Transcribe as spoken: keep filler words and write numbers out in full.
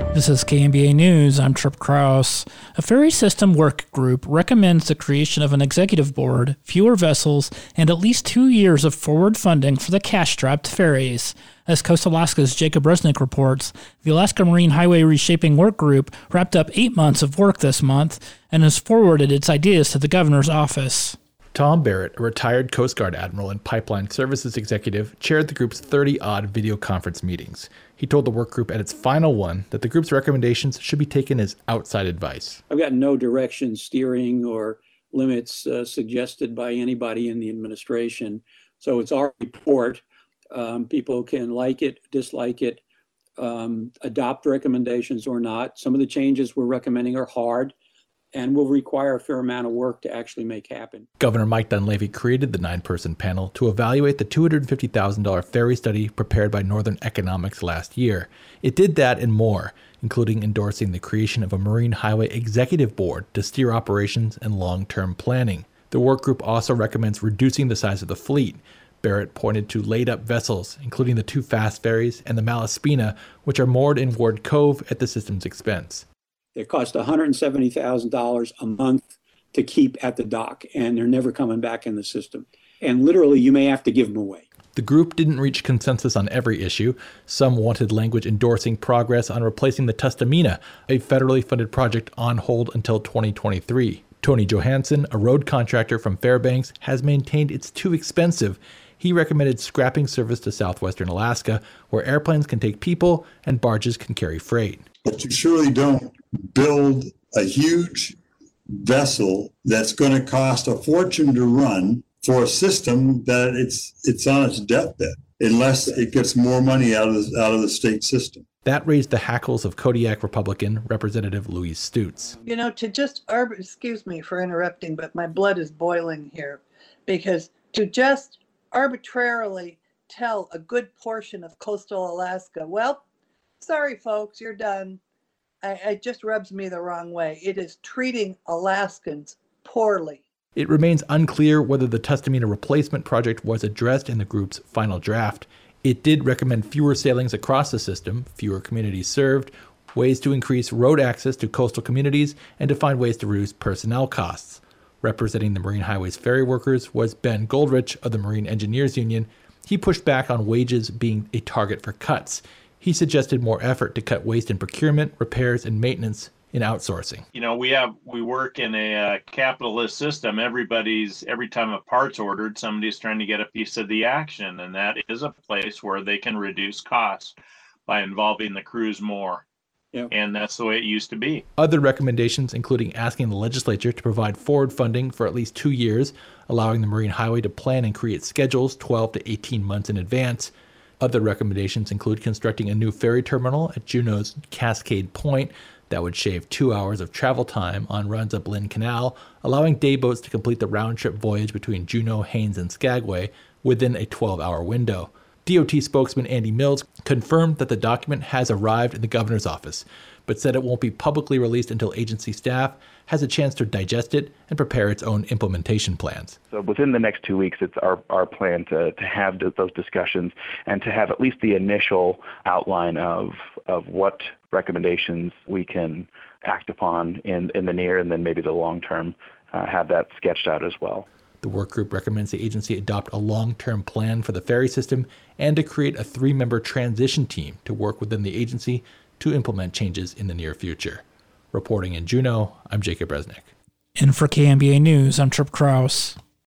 This is K M B A News. I'm Trip Krause. A ferry system work group recommends the creation of an executive board, fewer vessels, and at least two years of forward funding for the cash-strapped ferries. As Coast Alaska's Jacob Resnick reports, the Alaska Marine Highway Reshaping Work Group wrapped up eight months of work this month and has forwarded its ideas to the governor's office. Tom Barrett, a retired Coast Guard admiral and pipeline services executive, chaired the group's thirty-odd video conference meetings. He told the work group at its final one that the group's recommendations should be taken as outside advice. I've got no direction, steering, or limits uh, suggested by anybody in the administration. So it's our report. Um, people can like it, dislike it, um, adopt recommendations or not. Some of the changes we're recommending are hard and will require a fair amount of work to actually make happen. Governor Mike Dunleavy created the nine-person panel to evaluate the two hundred fifty thousand dollars ferry study prepared by Northern Economics last year. It did that and more, including endorsing the creation of a Marine Highway Executive Board to steer operations and long-term planning. The work group also recommends reducing the size of the fleet. Barrett pointed to laid-up vessels, including the two fast ferries and the Malaspina, which are moored in Ward Cove at the system's expense. It costs one hundred seventy thousand dollars a month to keep at the dock, and they're never coming back in the system. And literally, you may have to give them away. The group didn't reach consensus on every issue. Some wanted language endorsing progress on replacing the Tustumena, a federally funded project on hold until twenty twenty-three. Tony Johansson, a road contractor from Fairbanks, has maintained it's too expensive. He recommended scrapping service to southwestern Alaska, where airplanes can take people and barges can carry freight. But you surely don't build a huge vessel that's going to cost a fortune to run for a system that it's it's on its deathbed, unless it gets more money out of the, out of the state system. That raised the hackles of Kodiak Republican Representative Louise Stutes. You know, to just, excuse me for interrupting, but my blood is boiling here, because to just arbitrarily tell a good portion of coastal Alaska, well, sorry, folks, you're done. I, it just rubs me the wrong way. It is treating Alaskans poorly. It remains unclear whether the Tustumena replacement project was addressed in the group's final draft. It did recommend fewer sailings across the system, fewer communities served, ways to increase road access to coastal communities, and to find ways to reduce personnel costs. Representing the Marine Highways ferry workers was Ben Goldrich of the Marine Engineers Union. He pushed back on wages being a target for cuts. He suggested more effort to cut waste in procurement, repairs, and maintenance in outsourcing. You know, we have we work in a uh, capitalist system. Everybody's every time a part's ordered, somebody's trying to get a piece of the action, and that is a place where they can reduce costs by involving the crews more. Yep. And that's the way it used to be. Other recommendations, including asking the legislature to provide forward funding for at least two years, allowing the Marine Highway to plan and create schedules twelve to eighteen months in advance. Other recommendations include constructing a new ferry terminal at Juneau's Cascade Point that would shave two hours of travel time on runs up Lynn Canal, allowing day boats to complete the round-trip voyage between Juneau, Haines, and Skagway within a twelve-hour window. D O T spokesman Andy Mills confirmed that the document has arrived in the governor's office, but said it won't be publicly released until agency staff has a chance to digest it and prepare its own implementation plans. So within the next two weeks, it's our, our plan to, to have those discussions and to have at least the initial outline of of what recommendations we can act upon in, in the near and then maybe the long term, uh, have that sketched out as well. The work group recommends the agency adopt a long-term plan for the ferry system and to create a three-member transition team to work within the agency to implement changes in the near future. Reporting in Juneau, I'm Jacob Resnick. And for K M B A News, I'm Trip Krause.